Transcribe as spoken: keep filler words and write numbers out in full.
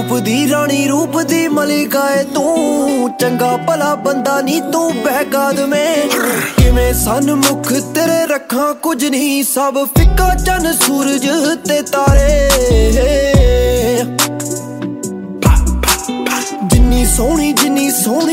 रूप दी रानी रूप दी मलिका है तू, चंगा भला बंदा नी तू बहकाद में। किवें सनमुख तेरे रखा कुछ नहीं, सब फिक्का चन सूरज ते तारे। जिन्नी सोहनी जिन्नी सोहनी